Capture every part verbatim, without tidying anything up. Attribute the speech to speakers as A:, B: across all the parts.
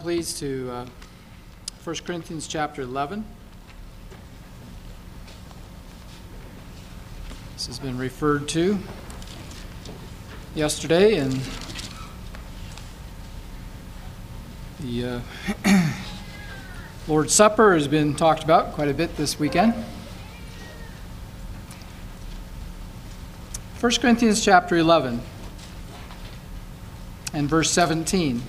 A: please, to uh, First Corinthians chapter eleven. This has been referred to yesterday, and the uh, Lord's Supper has been talked about quite a bit this weekend. First Corinthians chapter eleven and verse seventeen.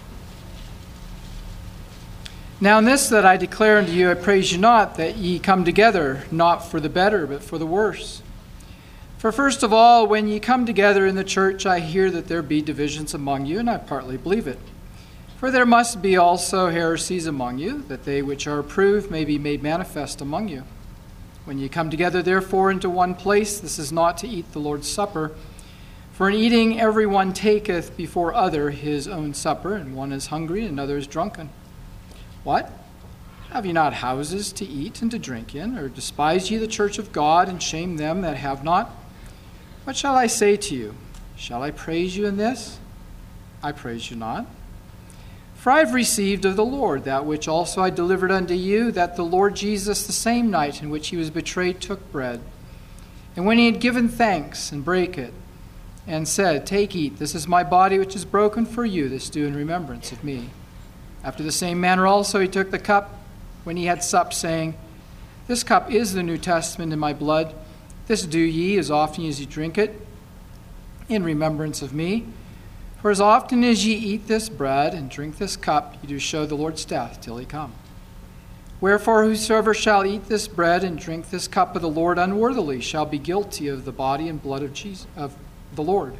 A: Now in this that I declare unto you, I praise you not, that ye come together, not for the better, but for the worse. For first of all, when ye come together in the church, I hear that there be divisions among you, and I partly believe it. For there must be also heresies among you, that they which are approved may be made manifest among you. When ye come together therefore into one place, this is not to eat the Lord's Supper. For in eating every one taketh before other his own supper, and one is hungry, and another is drunken. What? Have ye not houses to eat and to drink in? Or despise ye the church of God, and shame them that have not? What shall I say to you? Shall I praise you in this? I praise you not. For I have received of the Lord that which also I delivered unto you, that the Lord Jesus, the same night in which he was betrayed, took bread. And when he had given thanks, and brake it, and said, Take, eat, this is my body which is broken for you, this do in remembrance of me. After the same manner also he took the cup when he had supped, saying, This cup is the New Testament in my blood. This do ye as often as ye drink it, in remembrance of me. For as often as ye eat this bread and drink this cup, ye do show the Lord's death till he come. Wherefore whosoever shall eat this bread and drink this cup of the Lord unworthily shall be guilty of the body and blood of Jesus, of the Lord.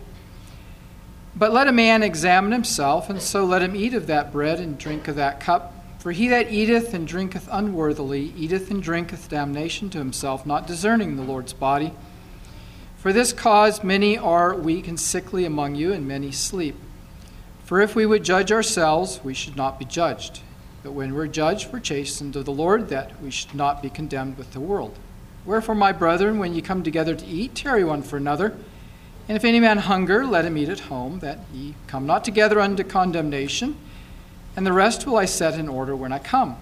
A: But let a man examine himself, and so let him eat of that bread and drink of that cup. For he that eateth and drinketh unworthily eateth and drinketh damnation to himself, not discerning the Lord's body. For this cause many are weak and sickly among you, and many sleep. For if we would judge ourselves, we should not be judged. But when we're judged, we're chastened of the Lord, that we should not be condemned with the world. Wherefore, my brethren, when ye come together to eat, tarry one for another. And if any man hunger, let him eat at home, that ye come not together unto condemnation. And the rest will I set in order when I come.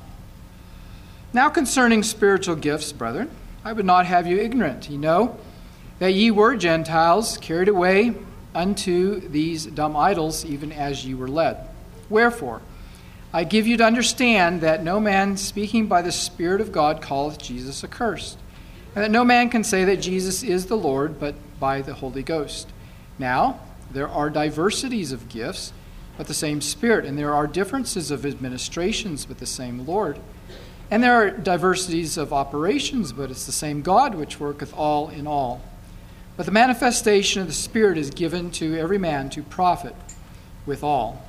A: Now concerning spiritual gifts, brethren, I would not have you ignorant. Ye know that ye were Gentiles, carried away unto these dumb idols, even as ye were led. Wherefore, I give you to understand that no man speaking by the Spirit of God calleth Jesus accursed, and that no man can say that Jesus is the Lord, but by the Holy Ghost. Now, there are diversities of gifts, but the same Spirit, and there are differences of administrations, but the same Lord. And there are diversities of operations, but it's the same God which worketh all in all. But the manifestation of the Spirit is given to every man to profit withal.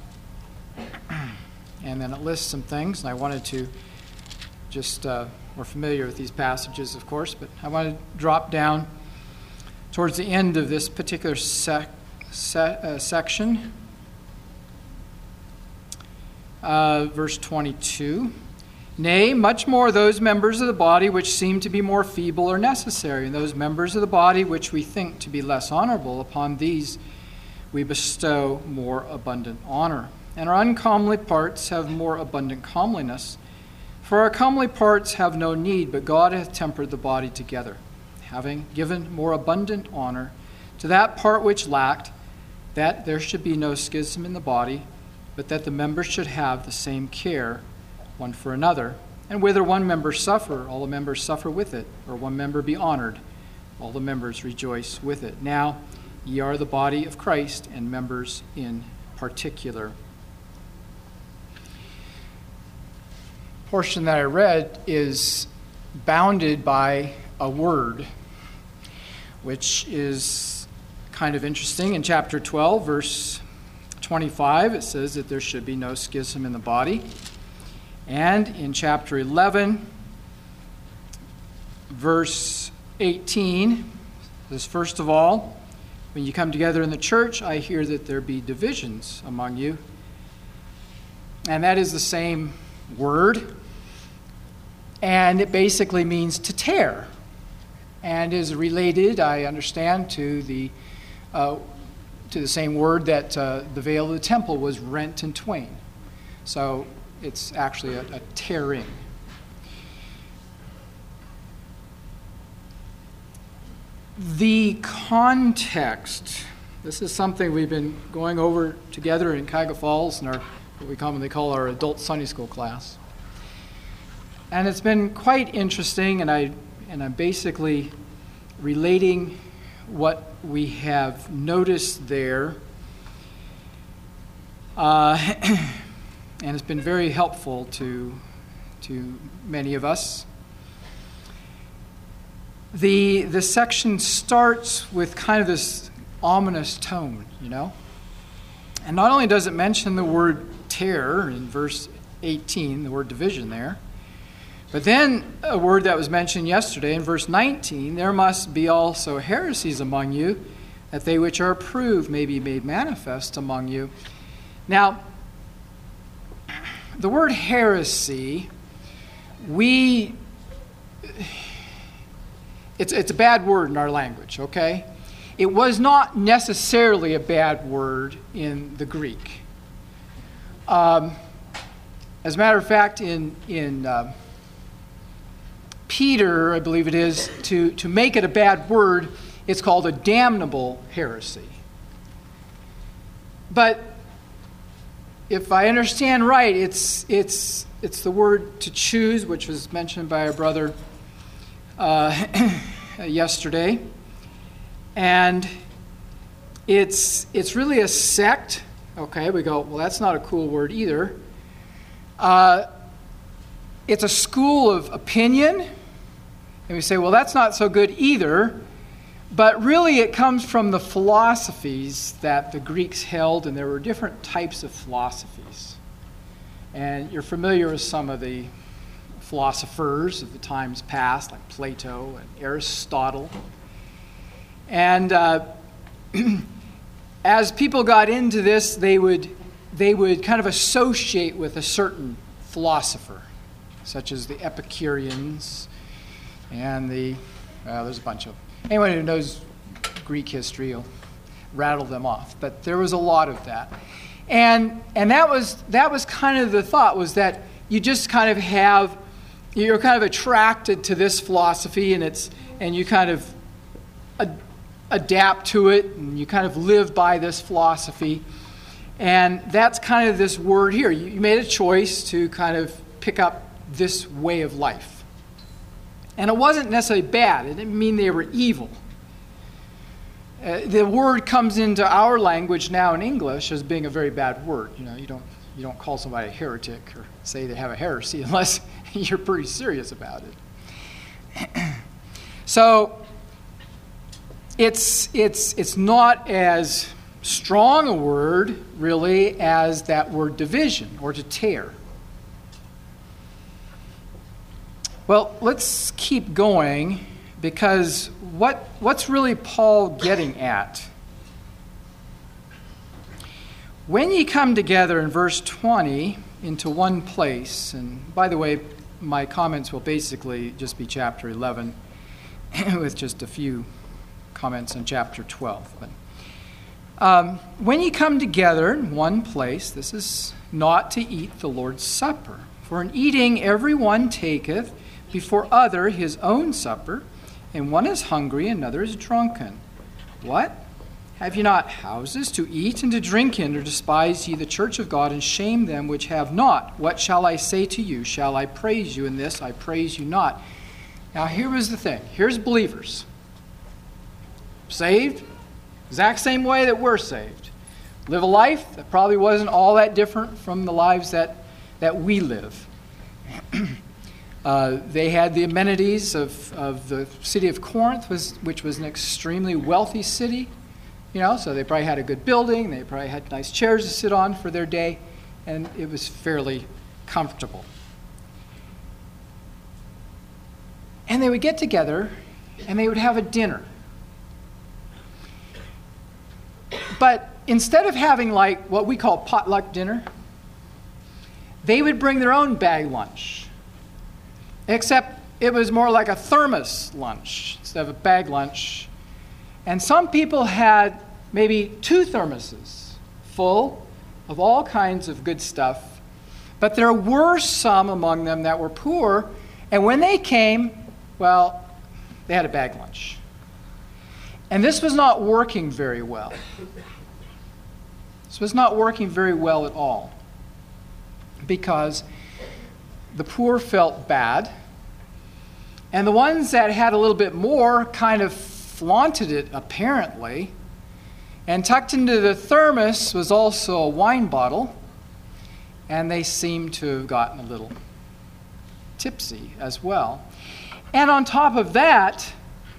A: And then it lists some things, and I wanted to just, uh, we're familiar with these passages, of course, but I want to drop down towards the end of this particular sec- se- uh, section, uh, verse twenty-two. Nay, much more those members of the body which seem to be more feeble are necessary, and those members of the body which we think to be less honorable, upon these we bestow more abundant honor. And our uncomely parts have more abundant comeliness. For our comely parts have no need, but God hath tempered the body together, having given more abundant honor to that part which lacked, that there should be no schism in the body, but that the members should have the same care one for another. And whether one member suffer, all the members suffer with it, or one member be honored, all the members rejoice with it. Now ye are the body of Christ, and members in particular. The portion that I read is bounded by a word, which is kind of interesting. In chapter twelve, verse twenty-five, it says that there should be no schism in the body. And in chapter eleven, verse eighteen, it says, First of all, when you come together in the church, I hear that there be divisions among you. And that is the same word. And it basically means to tear. And is related, I understand, to the uh, to the same word that uh, the veil of the temple was rent in twain. So it's actually a, a tearing. The context, this is something we've been going over together in Cuyahoga Falls in our, what we commonly call our adult Sunday school class. And it's been quite interesting, and, I, and I'm basically relating what we have noticed there. Uh, and it's been very helpful to, to many of us. The, the section starts with kind of this ominous tone, you know? And not only does it mention the word tear in verse eighteen, the word division there, but then a word that was mentioned yesterday in verse nineteen, there must be also heresies among you, that they which are approved may be made manifest among you. Now, the word heresy, we, it's, it's a bad word in our language, okay? It was not necessarily a bad word in the Greek. Um, as a matter of fact, in, in uh, Peter, I believe it is, to, to make it a bad word, it's called a damnable heresy. But if I understand right, it's it's it's the word to choose, which was mentioned by our brother uh, yesterday, and it's it's really a sect. Okay, we go, well, that's not a cool word either. Uh, it's a school of opinion, and we say, well, that's not so good either. But really, it comes from the philosophies that the Greeks held, and there were different types of philosophies. And you're familiar with some of the philosophers of the times past, like Plato and Aristotle. And uh, as people got into this, they would they would kind of associate with a certain philosopher, such as the Epicureans and the well, there's a bunch of them. Anyone who knows Greek history will rattle them off. But there was a lot of that. And and that was that was kind of the thought, was that you just kind of have, you're kind of attracted to this philosophy, and it's and you kind of ad, adapt to it, and you kind of live by this philosophy. And that's kind of this word here. You, you made a choice to kind of pick up this way of life. And it wasn't necessarily bad. It didn't mean they were evil. Uh, the word comes into our language now in English as being a very bad word. You know, you don't you don't call somebody a heretic or say they have a heresy unless you're pretty serious about it. So it's it's it's not as strong a word really as that word division or to tear. Well, let's keep going, because what what's really Paul getting at? When ye come together in verse twenty into one place, and by the way, my comments will basically just be chapter eleven with just a few comments on chapter twelve. But um, when ye come together in one place, this is not to eat the Lord's Supper. For in eating every one taketh before other his own supper, and one is hungry, another is drunken. What? Have ye not houses to eat and to drink in, or despise ye the church of God, and shame them which have not? What shall I say to you? Shall I praise you in this? I praise you not. Now here was the thing. Here's believers. Saved, exact same way that we're saved. Live a life that probably wasn't all that different from the lives that, that we live. Uh, they had the amenities of, of the city of Corinth, was, which was an extremely wealthy city. You know, so they probably had a good building. They probably had nice chairs to sit on for their day, and it was fairly comfortable. And they would get together, and they would have a dinner. But instead of having like what we call potluck dinner, they would bring their own bag lunch. Except it was more like a thermos lunch instead of a bag lunch. And some people had maybe two thermoses full of all kinds of good stuff. But there were some among them that were poor, and when they came, well, they had a bag lunch. And this was not working very well. This was not working very well at all, because the poor felt bad, and the ones that had a little bit more kind of flaunted it, apparently. And tucked into the thermos was also a wine bottle, and they seemed to have gotten a little tipsy as well. And on top of that,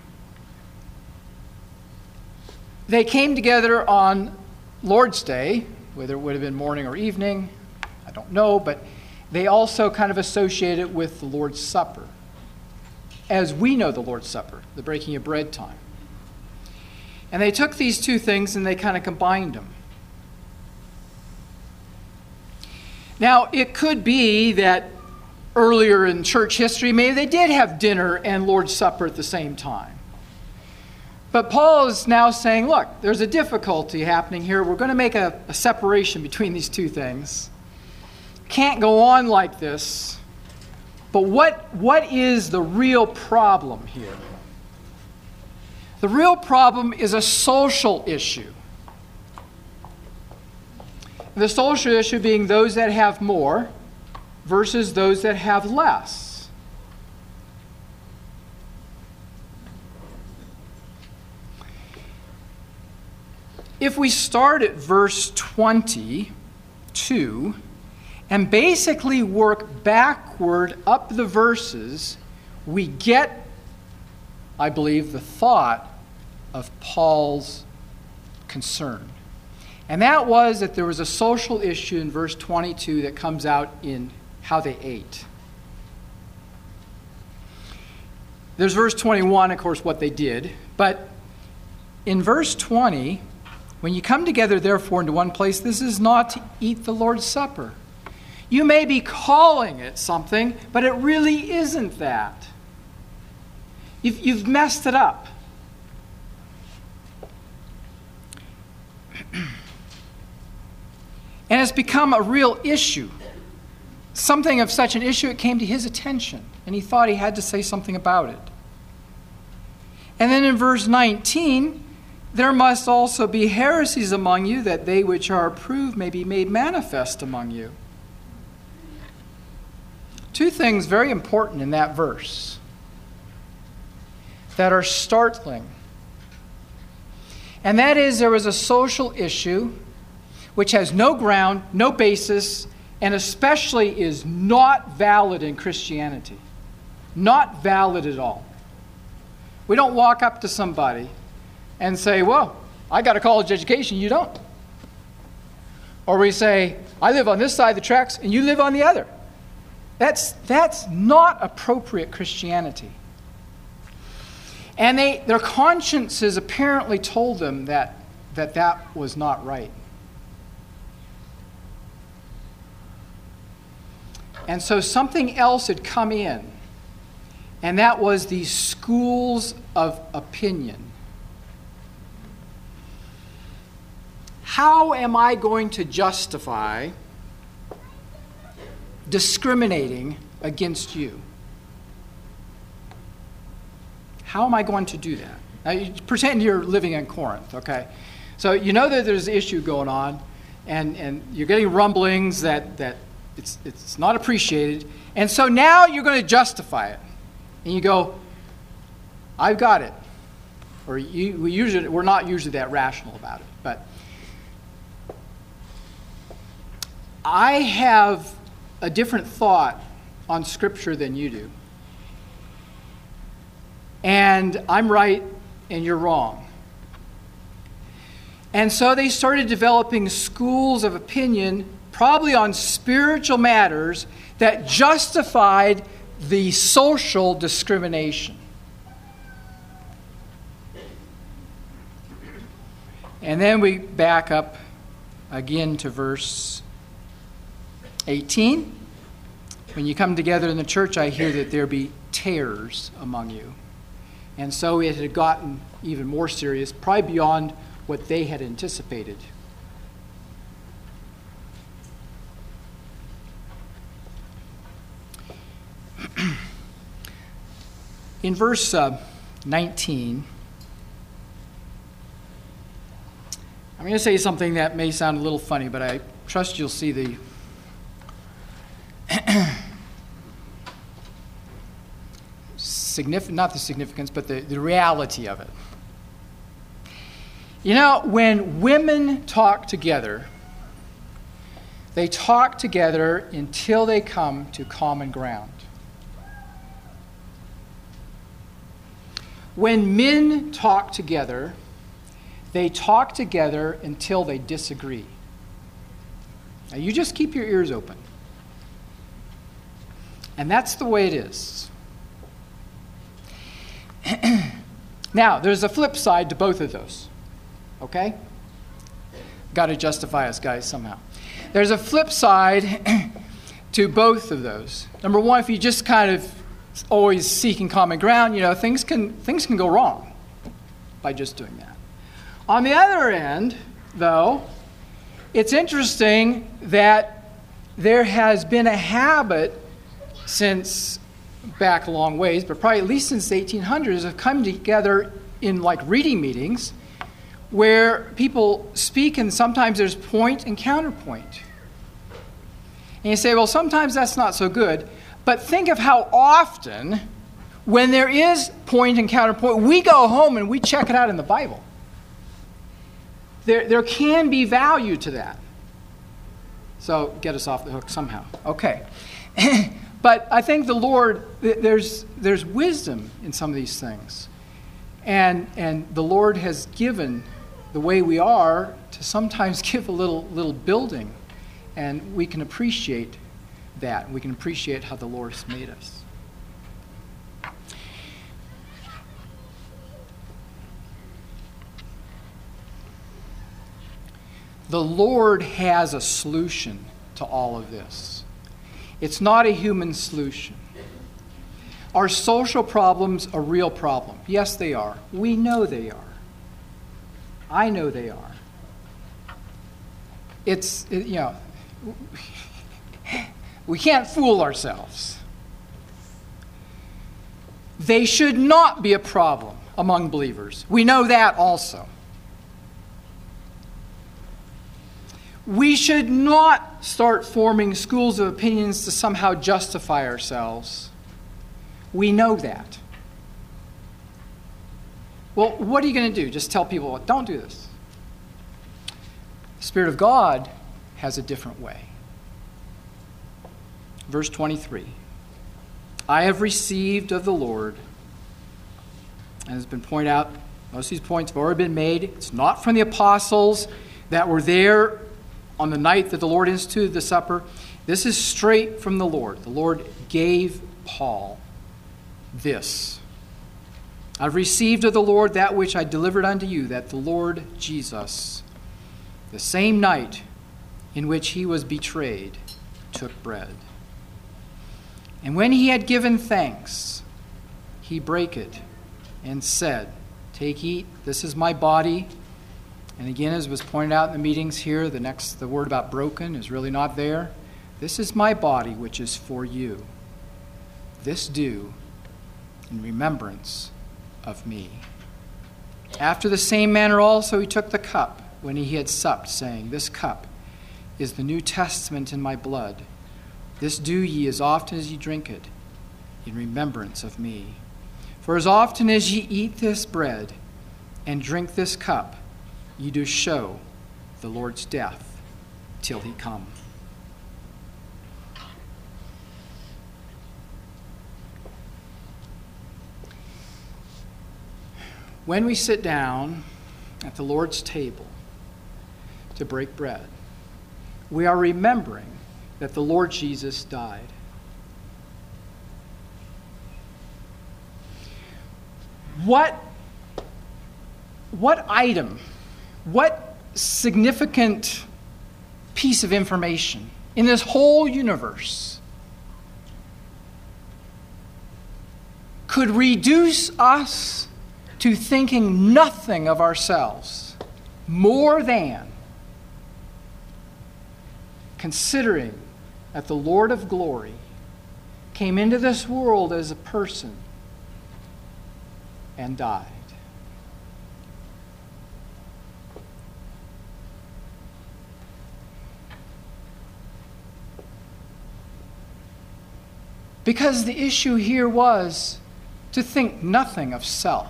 A: they came together on Lord's Day, whether it would have been morning or evening, I don't know, but they also kind of associate it with the Lord's Supper, as we know the Lord's Supper, the breaking of bread time. And they took these two things and they kind of combined them. Now, it could be that earlier in church history, maybe they did have dinner and Lord's Supper at the same time. But Paul is now saying, look, there's a difficulty happening here. We're going to make a, a separation between these two things. Can't go on like this. But what, what is the real problem here? The real problem is a social issue. The social issue being those that have more versus those that have less. If we start at verse twenty-two and basically work backward up the verses, we get, I believe, the thought of Paul's concern. And that was that there was a social issue in verse twenty-two that comes out in how they ate. There's verse twenty-one, of course, what they did. But in verse twenty, when you come together, therefore, into one place, this is not to eat the Lord's Supper. You may be calling it something, but it really isn't that. You've, you've messed it up. And it's become a real issue. Something of such an issue, it came to his attention, and he thought he had to say something about it. And then in verse nineteen, there must also be heresies among you, that they which are approved may be made manifest among you. Two things very important in that verse that are startling. And that is, there was a social issue which has no ground, no basis, and especially is not valid in Christianity. Not valid at all. We don't walk up to somebody and say, well, I got a college education, you don't. Or we say, I live on this side of the tracks and you live on the other. That's, that's not appropriate Christianity. And they, their consciences apparently told them that, that that was not right. And so something else had come in, and that was these schools of opinion. How am I going to justify discriminating against you? How am I going to do that? Now, you pretend you're living in Corinth, okay? So you know that there's an issue going on, and, and you're getting rumblings that, that it's, it's not appreciated. And so now you're going to justify it. And you go, I've got it. Or you, we usually, we're not usually that rational about it. But I have a different thought on Scripture than you do. And I'm right and you're wrong. And so they started developing schools of opinion, probably on spiritual matters, that justified the social discrimination. And then we back up again to verse eighteen. When you come together in the church, I hear that there be tares among you. And so it had gotten even more serious, probably beyond what they had anticipated. In verse uh, nineteen, I'm going to say something that may sound a little funny, but I trust you'll see the significant, not the significance, but the, the reality of it. You know, when women talk together, they talk together until they come to common ground. When men talk together, they talk together until they disagree. Now, you just keep your ears open. And that's the way it is. Now, there's a flip side to both of those. Okay? Got to justify us, guys, somehow. There's a flip side to both of those. Number one, if you just kind of always seeking common ground, you know, things can things can go wrong by just doing that. On the other end, though, it's interesting that there has been a habit since back a long ways, but probably at least since the eighteen hundreds, of coming together in like reading meetings where people speak and sometimes there's point and counterpoint. And you say, well, sometimes that's not so good. But think of how often, when there is point and counterpoint, we go home and we check it out in the Bible. There, there can be value to that. So get us off the hook somehow. Okay. But I think the Lord, there's, there's wisdom in some of these things. And, and the Lord has given the way we are to sometimes give a little, little building. And we can appreciate that. We can appreciate how the Lord has made us. The Lord has a solution to all of this. It's not a human solution. Are social problems a real problem? Yes, they are. We know they are. I know they are. It's, it, you know, we can't fool ourselves. They should not be a problem among believers. We know that also. We should not start forming schools of opinions to somehow justify ourselves. We know that. Well, what are you going to do? Just tell people, don't do this. The Spirit of God has a different way. Verse twenty-three. I have received of the Lord, and it's been pointed out, most of these points have already been made. It's not from the apostles that were there on the night that the Lord instituted the supper. This is straight from the Lord. The Lord gave Paul this. I've received of the Lord that which I delivered unto you, that the Lord Jesus, the same night in which he was betrayed, took bread. And when he had given thanks, he brake it and said, take, eat, this is my body. And again, as was pointed out in the meetings here, the next, the word about broken is really not there. This is my body, which is for you. This do in remembrance of me. After the same manner also he took the cup when he had supped, saying, this cup is the New Testament in my blood. This do ye as often as ye drink it, in remembrance of me. For as often as ye eat this bread and drink this cup, ye do show the Lord's death till he come. When we sit down at the Lord's table to break bread, we are remembering that the Lord Jesus died. What, what item, what significant piece of information in this whole universe could reduce us to thinking nothing of ourselves more than considering that the Lord of glory came into this world as a person and died. Because the issue here was to think nothing of self.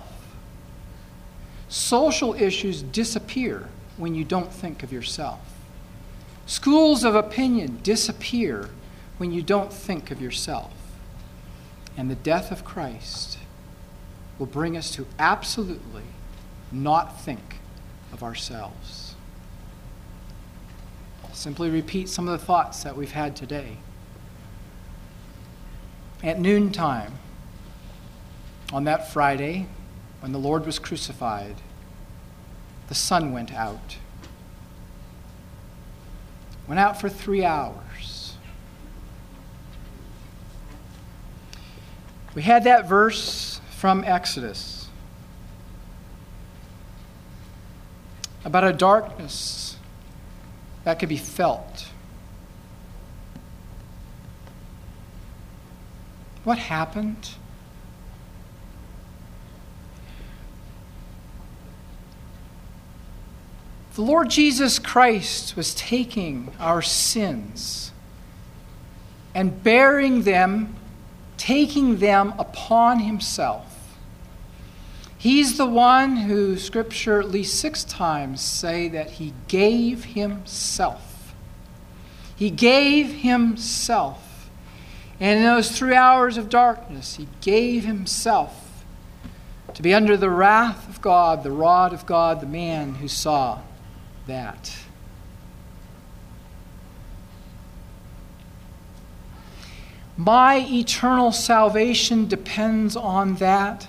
A: Social issues disappear when you don't think of yourself. Schools of opinion disappear when you don't think of yourself. And the death of Christ will bring us to absolutely not think of ourselves. I'll simply repeat some of the thoughts that we've had today. At noontime, on that Friday, when the Lord was crucified, the sun went out. Went out for three hours. We had that verse from Exodus about a darkness that could be felt. What happened? The Lord Jesus Christ was taking our sins and bearing them, taking them upon himself. He's the one who Scripture at least six times say that he gave himself. He gave himself. And in those three hours of darkness, he gave himself to be under the wrath of God, the rod of God, the man who saw that. My eternal salvation depends on that.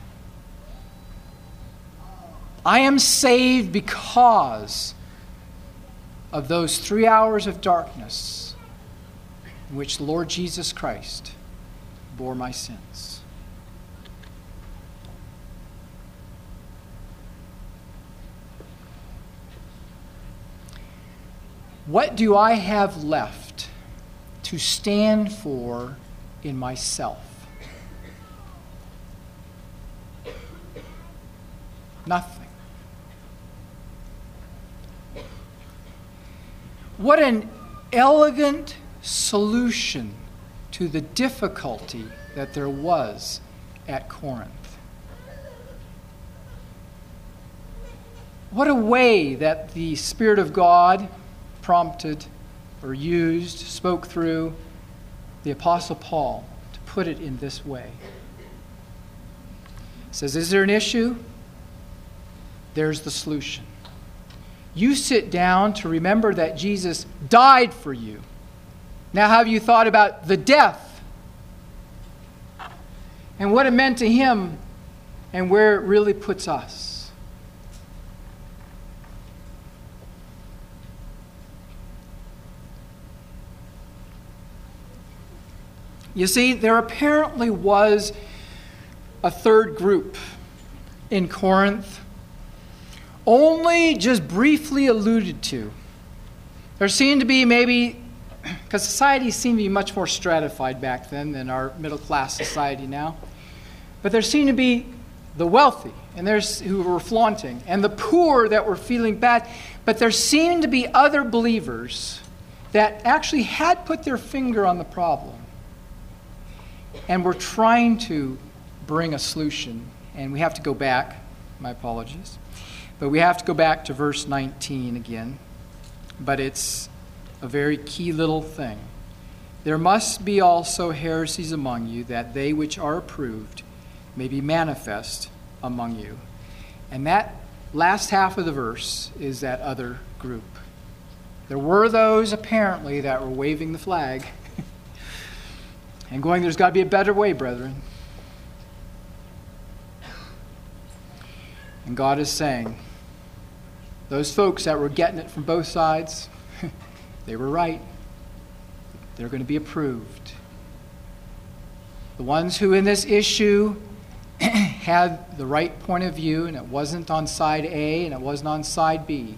A: I am saved because of those three hours of darkness in which the Lord Jesus Christ bore my sins. What do I have left to stand for in myself? Nothing. What an elegant solution to the difficulty that there was at Corinth. What a way that the Spirit of God prompted or used, spoke through the Apostle Paul to put it in this way. He says, is there an issue? There's the solution. You sit down to remember that Jesus died for you. Now have you thought about the death and what it meant to him and where it really puts us? You see, there apparently was a third group in Corinth, only just briefly alluded to. There seemed to be maybe, because society seemed to be much more stratified back then than our middle-class society now, but there seemed to be the wealthy, and there's who were flaunting, and the poor that were feeling bad, but there seemed to be other believers that actually had put their finger on the problem and were trying to bring a solution. And we have to go back, my apologies, but we have to go back to verse nineteen again. But it's a very key little thing. There must be also heresies among you, that they which are approved may be manifest among you. And that last half of the verse is that other group. There were those apparently that were waving the flag and going, there's got to be a better way, brethren. And God is saying, those folks that were getting it from both sides, they were right. They're going to be approved. The ones who in this issue had the right point of view, and it wasn't on side A and it wasn't on side B.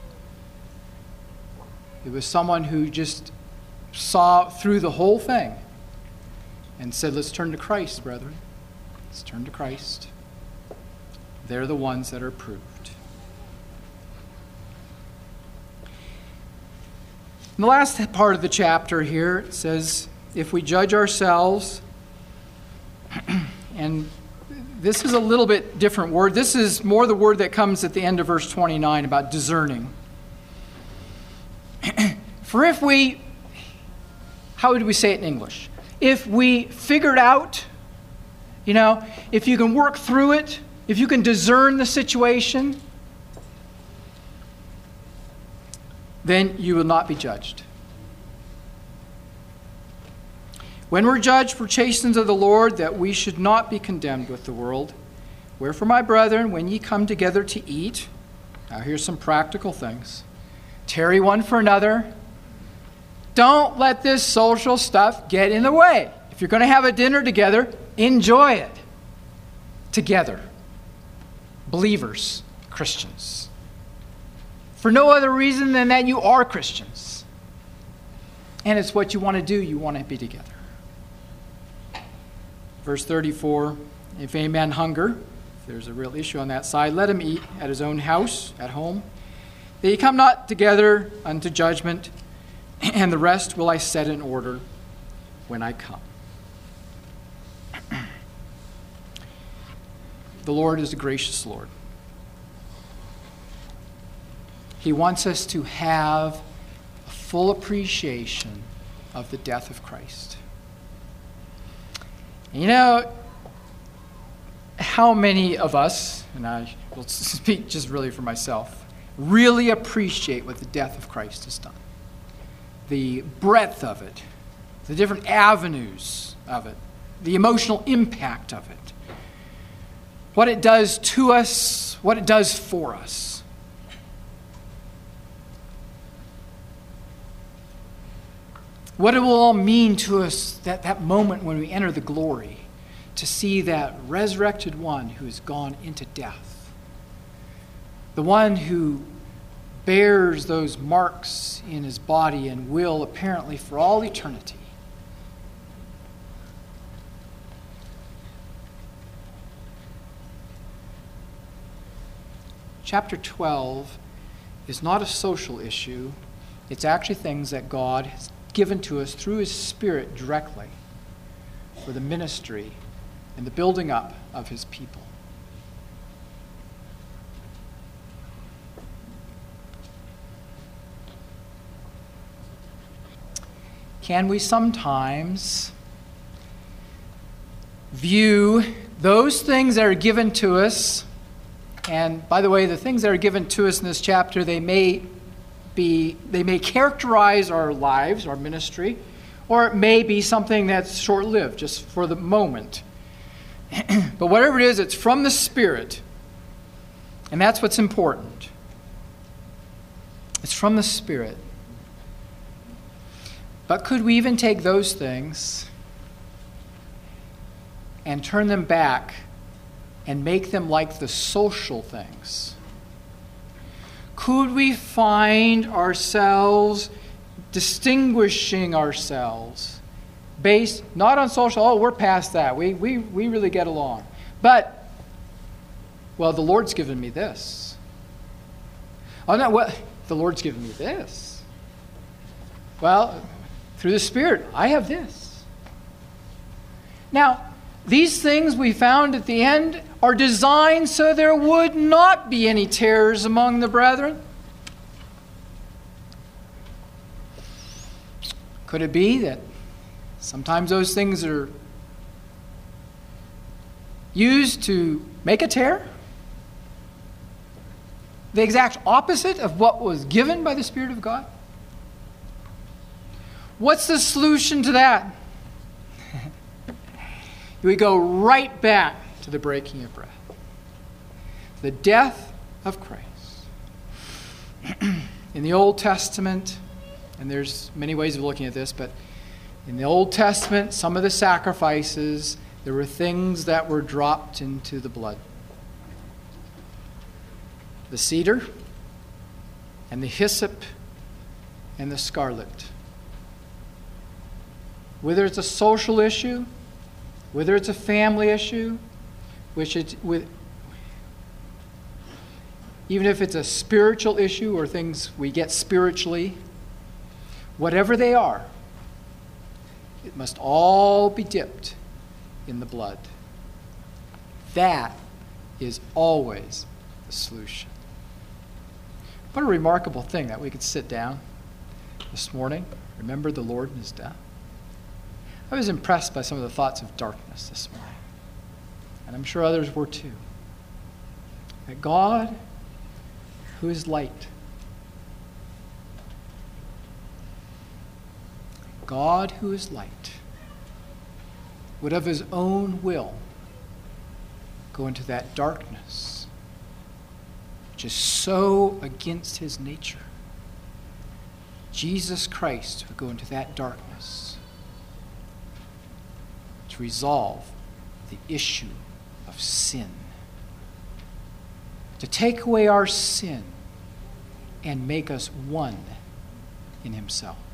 A: It was someone who just saw through the whole thing and said, let's turn to Christ, brethren. Let's turn to Christ. they're the ones that are proved. In the last part of the chapter here, it says, if we judge ourselves, and this is a little bit different word. This is more the word that comes at the end of verse twenty-nine about discerning. For if we, how would we say it in English? If we figured out, you know, if you can work through it, if you can discern the situation, then you will not be judged. When we're judged, we're chastened of the Lord, that we should not be condemned with the world. Wherefore, my brethren, when ye come together to eat, now here's some practical things. Tarry one for another. Don't let this social stuff get in the way. If you're going to have a dinner together, enjoy it together. Believers, Christians. For no other reason than that you are Christians. And it's what you want to do. You want to be together. Verse thirty-four, if any man hunger, if there's a real issue on that side, let him eat at his own house, at home. That ye come not together unto judgment, and the rest will I set in order when I come. The Lord is a gracious Lord. He wants us to have a full appreciation of the death of Christ. You know, how many of us, and I will speak just really for myself, really appreciate what the death of Christ has done? The breadth of it, the different avenues of it, the emotional impact of it, what it does to us, what it does for us. What it will all mean to us, that, that moment when we enter the glory, to see that resurrected one who has gone into death. The one who bears those marks in his body and will apparently for all eternity. Chapter twelve is not a social issue. It's actually things that God has given to us through his Spirit directly for the ministry and the building up of his people. Can we sometimes view those things that are given to us, and by the way, the things that are given to us in this chapter, they may be, they may characterize our lives, our ministry, or it may be something that's short-lived, just for the moment. But whatever it is, it's from the Spirit, and that's what's important. It's from the Spirit. But could we even take those things and turn them back and make them like the social things? Could we find ourselves distinguishing ourselves based not on social, oh, we're past that, we, we, we really get along. But, well, the Lord's given me this. Oh, no, well, the Lord's given me this. Well, through the Spirit, I have this. Now, these things we found at the end are designed so there would not be any tares among the brethren. Could it be that sometimes those things are used to make a tear? The exact opposite of what was given by the Spirit of God? What's the solution to that? We go right back to the breaking of bread. The death of Christ. In the Old Testament, and there's many ways of looking at this, but in the Old Testament, some of the sacrifices, there were things that were dropped into the blood. The cedar, and the hyssop, and the scarlet. Whether it's a social issue, whether it's a family issue, which it, with, even if it's a spiritual issue or things we get spiritually, whatever they are, it must all be dipped in the blood. That is always the solution. What a remarkable thing that we could sit down this morning, remember the Lord and his death. I was impressed by some of the thoughts of darkness this morning, and I'm sure others were too. That God, who is light, God who is light, would of his own will go into that darkness, which is so against his nature. Jesus Christ would go into that darkness to resolve the issue of sin, to take away our sin and make us one in himself.